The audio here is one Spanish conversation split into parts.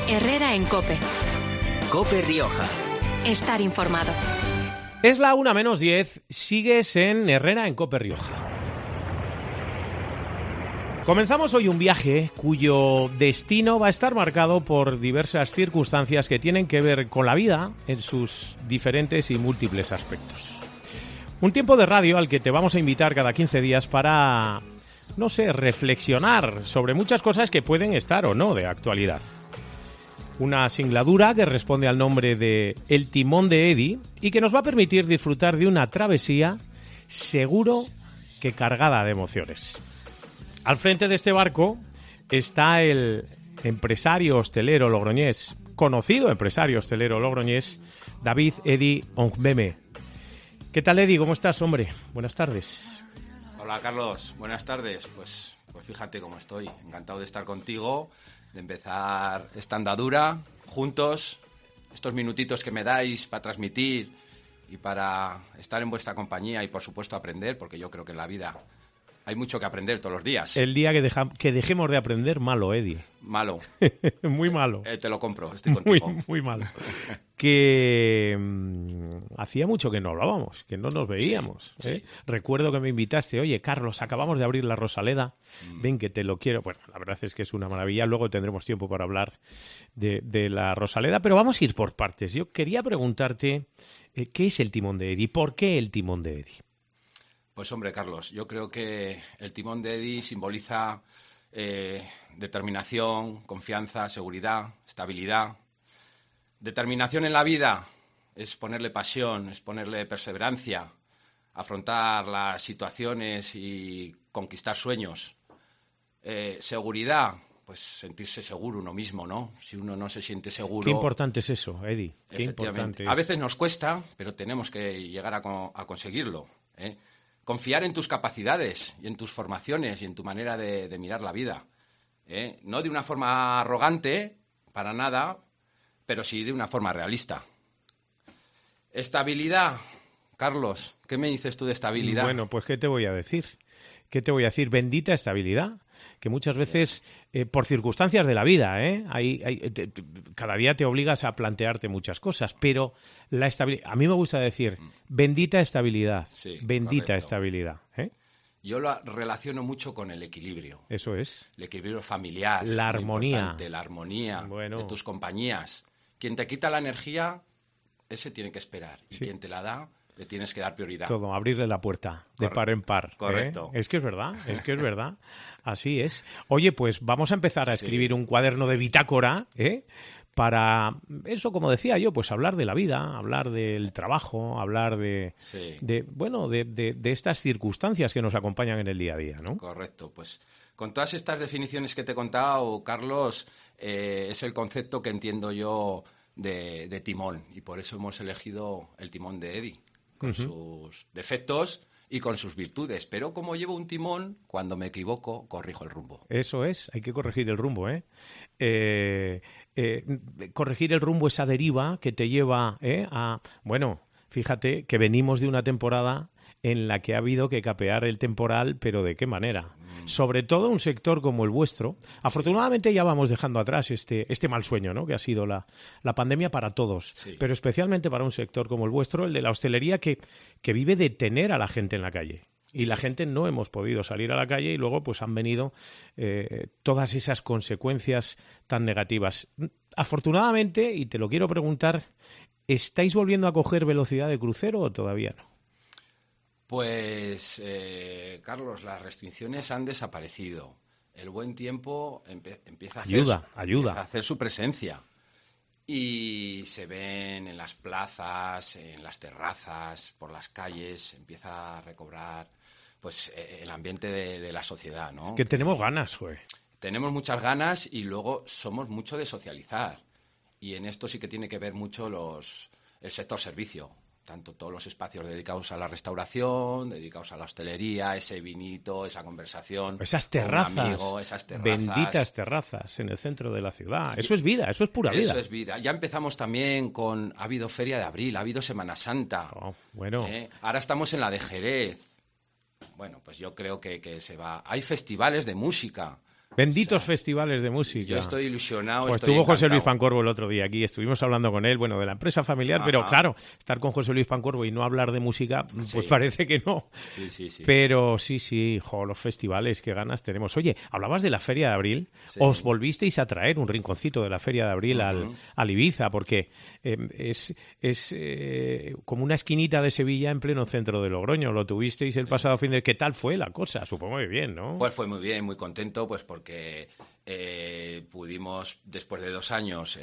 Herrera en COPE. COPE Rioja. Estar informado. Es la 1:10, sigues en Herrera en COPE Rioja. Comenzamos hoy un viaje cuyo destino va a estar marcado por diversas circunstancias que tienen que ver con la vida en sus diferentes y múltiples aspectos. Un tiempo de radio al que te vamos a invitar cada 15 días para, reflexionar sobre muchas cosas que pueden estar o no de actualidad. Una singladura que responde al nombre de El Timón de Eddie y que nos va a permitir disfrutar de una travesía seguro que cargada de emociones. Al frente de este barco está el empresario hostelero logroñés, conocido empresario hostelero logroñés, David Eddie Ongbeme. ¿Qué tal, Eddie? ¿Cómo estás, hombre? Buenas tardes. Hola, Carlos. Buenas tardes. Pues fíjate cómo estoy. Encantado de estar contigo, de empezar esta andadura juntos, estos minutitos que me dais para transmitir y para estar en vuestra compañía y, por supuesto, aprender, porque yo creo que en la vida hay mucho que aprender todos los días. El día que dejemos de aprender, malo, Eddie. Malo. Muy malo. Te lo compro, estoy contigo. Muy malo. Que hacía mucho que no hablábamos, que no nos veíamos. Sí. Recuerdo que me invitaste, oye, Carlos, acabamos de abrir la Rosaleda, ven que te lo quiero. Bueno, la verdad es que es una maravilla, luego tendremos tiempo para hablar de la Rosaleda, pero vamos a ir por partes. Yo quería preguntarte, ¿qué es el Timón de Eddie? ¿Por qué el Timón de Eddie? Pues hombre, Carlos, yo creo que el Timón de Eddie simboliza determinación, confianza, seguridad, estabilidad. Determinación en la vida es ponerle pasión, es ponerle perseverancia, afrontar las situaciones y conquistar sueños. Seguridad, pues sentirse seguro uno mismo, ¿no? Si uno no se siente seguro... Qué importante es eso, Eddie. Qué efectivamente. Importante es. A veces nos cuesta, pero tenemos que llegar a conseguirlo, ¿eh? Confiar en tus capacidades y en tus formaciones y en tu manera de mirar la vida, ¿eh? No de una forma arrogante, para nada, pero sí de una forma realista. Estabilidad. Carlos, ¿qué me dices tú de estabilidad? Bueno, pues ¿qué te voy a decir? Bendita estabilidad, que muchas veces, por circunstancias de la vida, cada día te obligas a plantearte muchas cosas, pero la estabilidad, a mí me gusta decir, bendita estabilidad, Sí, bendita correcto. estabilidad. Yo lo relaciono mucho con el equilibrio. Eso es. El equilibrio familiar. La muy armonía. importante, la armonía Bueno. de tus compañías. Quien te quita la energía, ese tiene que esperar. Y Sí. quien te la da, le tienes que dar prioridad. Todo, abrirle la puerta de par en par. Correcto. Es que es verdad. Así es. Oye, pues vamos a empezar a escribir un cuaderno de bitácora, para eso, como decía yo, pues hablar de la vida, hablar del trabajo, hablar de estas circunstancias que nos acompañan en el día a día, ¿no? Correcto. Pues con todas estas definiciones que te he contado, Carlos, es el concepto que entiendo yo de timón. Y por eso hemos elegido el timón de Eddie, con sus defectos y con sus virtudes. Pero como llevo un timón, cuando me equivoco, corrijo el rumbo. Eso es, hay que corregir el rumbo, corregir el rumbo, esa deriva que te lleva a... Bueno, fíjate que venimos de una temporada en la que ha habido que capear el temporal, pero ¿de qué manera? Sobre todo un sector como el vuestro. Afortunadamente ya vamos dejando atrás este mal sueño, ¿no?, que ha sido la pandemia para todos, Sí. pero especialmente para un sector como el vuestro, el de la hostelería, que vive de tener a la gente en la calle. Y la gente no hemos podido salir a la calle y luego pues han venido todas esas consecuencias tan negativas. Afortunadamente, y te lo quiero preguntar, ¿estáis volviendo a coger velocidad de crucero o todavía no? Pues, Carlos, las restricciones han desaparecido. El buen tiempo empieza a hacer su presencia. Y se ven en las plazas, en las terrazas, por las calles, empieza a recobrar pues el ambiente de la sociedad, ¿no? Es que tenemos ganas, güey. Tenemos muchas ganas y luego somos mucho de socializar. Y en esto sí que tiene que ver mucho el sector servicio. Tanto todos los espacios dedicados a la restauración, dedicados a la hostelería, ese vinito, esa conversación. Esas terrazas, con un amigo, esas terrazas. benditas terrazas en el centro de la ciudad. Eso es vida, eso es pura vida. Eso es vida. Ya empezamos también ha habido Feria de Abril, ha habido Semana Santa. Oh, bueno. Ahora estamos en la de Jerez. Bueno, pues yo creo que se va. Hay festivales de música. Benditos festivales de música. Yo estoy ilusionado. Pues estoy estuvo José Luis encantado. Pancorbo el otro día aquí, estuvimos hablando con él, bueno, de la empresa familiar, Ajá. pero claro, estar con José Luis Pancorbo y no hablar de música, pues Sí. parece que no. Sí. Pero sí, los festivales, qué ganas tenemos. Oye, hablabas de la Feria de Abril, Sí. os volvisteis a traer un rinconcito de la Feria de Abril al Ibiza, porque es como una esquinita de Sevilla en pleno centro de Logroño. Lo tuvisteis el pasado fin de... ¿Qué tal fue la cosa? Supongo que bien, ¿no? Pues fue muy bien, muy contento, pues porque pudimos, después de 2 años,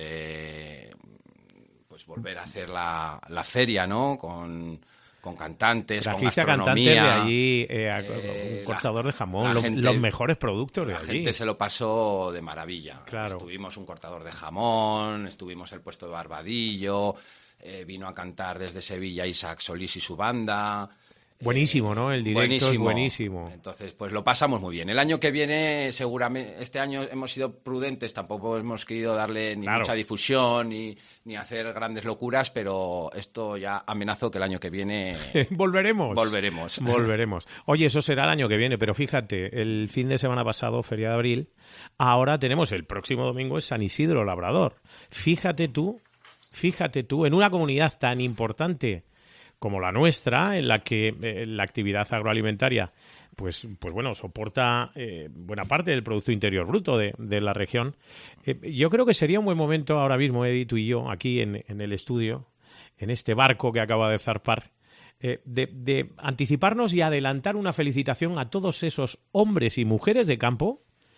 pues volver a hacer la feria, ¿no? Con cantantes, Trajiste a con cantantes de gastronomía. allí, un cortador de jamón, la gente- los mejores productos de La allí. gente se lo pasó de maravilla. Claro. Estuvimos un cortador de jamón, estuvimos el puesto de Barbadillo, vino a cantar desde Sevilla Isaac Solís y su banda. Buenísimo, ¿no? El directo es buenísimo. Entonces, pues lo pasamos muy bien. El año que viene, seguramente, este año hemos sido prudentes, tampoco hemos querido darle ni Claro. mucha difusión ni hacer grandes locuras, pero esto ya amenazo que el año que viene Volveremos. Volveremos. Oye, eso será el año que viene, pero fíjate, el fin de semana pasado, Feria de Abril, ahora tenemos el próximo domingo es San Isidro Labrador. Fíjate tú, en una comunidad tan importante como la nuestra, en la que la actividad agroalimentaria pues bueno, soporta buena parte del Producto Interior Bruto de la región. Yo creo que sería un buen momento ahora mismo, Eddie, tú y yo, aquí en el estudio, en este barco que acaba de zarpar, de anticiparnos y adelantar una felicitación a todos esos hombres y mujeres de campo,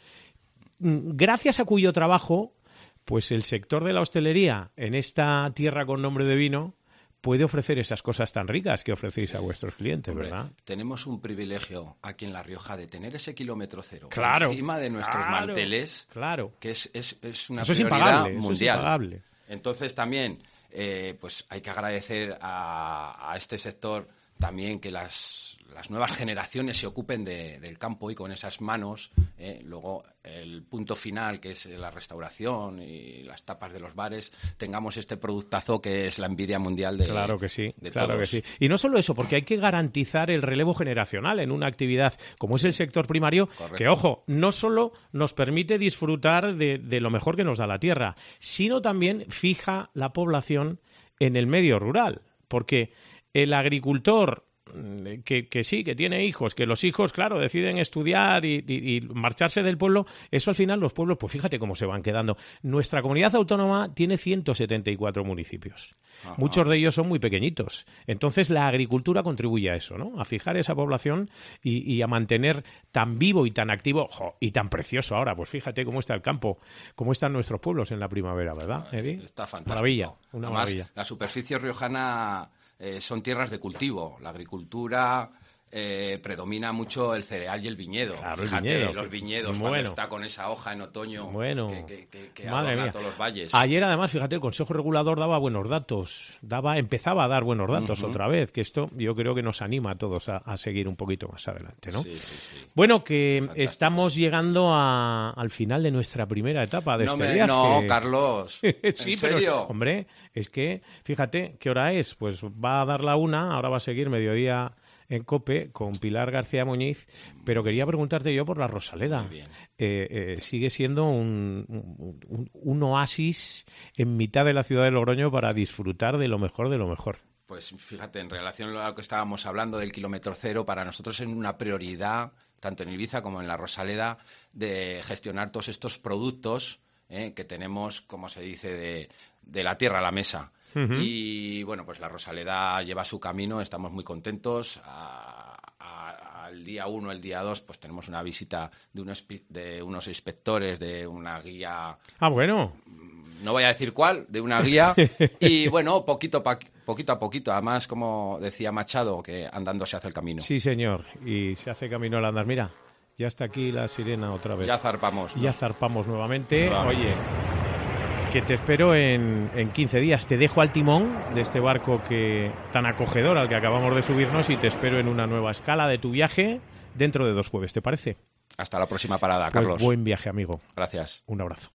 gracias a cuyo trabajo, pues el sector de la hostelería en esta tierra con nombre de vino puede ofrecer esas cosas tan ricas que ofrecéis a vuestros clientes, Hombre, ¿verdad? tenemos un privilegio aquí en La Rioja de tener ese kilómetro cero Claro, encima de nuestros claro, manteles, claro. que es una Eso es prioridad impagable, eso es mundial. impagable. Entonces también pues hay que agradecer a este sector también que las nuevas generaciones se ocupen del campo y con esas manos, luego el punto final, que es la restauración y las tapas de los bares, tengamos este productazo que es la envidia mundial de Claro que sí, de claro todos. que sí. Y no solo eso, porque hay que garantizar el relevo generacional en una actividad como es el sector primario, Correcto. que, ojo, no solo nos permite disfrutar de lo mejor que nos da la tierra, sino también fija la población en el medio rural, porque el agricultor que sí, que tiene hijos, que los hijos, claro, deciden estudiar y marcharse del pueblo, eso al final los pueblos, pues fíjate cómo se van quedando. Nuestra comunidad autónoma tiene 174 municipios. Ajá. Muchos de ellos son muy pequeñitos. Entonces la agricultura contribuye a eso, ¿no? A fijar esa población y a mantener tan vivo y tan activo y tan precioso ahora. Pues fíjate cómo está el campo, cómo están nuestros pueblos en la primavera, ¿verdad, Eddie? Está fantástico. Maravilla, una Además, maravilla. la superficie riojana son tierras de cultivo. La agricultura predomina mucho el cereal y el viñedo. Claro, el Fíjate, viñedo. los viñedos Bueno. cuando está con esa hoja en otoño Bueno, que madre adorna mía. todos los valles. Ayer, además, fíjate, el Consejo Regulador daba buenos datos, empezaba a dar buenos datos otra vez, que esto yo creo que nos anima a todos a seguir un poquito más adelante, ¿no? Sí. Bueno, que Fantástico. estamos llegando al final de nuestra primera etapa de este viaje. No, Carlos. Sí, ¿En pero, serio? hombre, es que, fíjate, ¿qué hora es? Pues va a dar la 1, ahora va a seguir mediodía en COPE con Pilar García Muñiz, pero quería preguntarte yo por la Rosaleda. Muy bien. Sigue siendo un oasis en mitad de la ciudad de Logroño para disfrutar de lo mejor de lo mejor. Pues fíjate, en relación a lo que estábamos hablando del kilómetro cero, para nosotros es una prioridad, tanto en Ibiza como en la Rosaleda, de gestionar todos estos productos que tenemos, como se dice, de la tierra a la mesa. Ujú. Y bueno, pues la Rosaleda lleva su camino, estamos muy contentos. Al día 1, el día 2, pues tenemos una visita de unos inspectores, de una guía, Ah, bueno. no voy a decir cuál, de una guía. Y bueno, poquito a poquito, además, como decía Machado, que andando se hace el camino. Sí, señor. Y se hace camino al andar. Mira, ya está aquí la sirena otra vez. Ya zarpamos. ¿no? Ya zarpamos nuevamente. Nuevamente. Oye, que te espero en 15 días. Te dejo al timón de este barco tan acogedor al que acabamos de subirnos y te espero en una nueva escala de tu viaje dentro de 2 jueves. ¿Te parece? Hasta la próxima parada, Pues Carlos. buen viaje, amigo. Gracias. Un abrazo.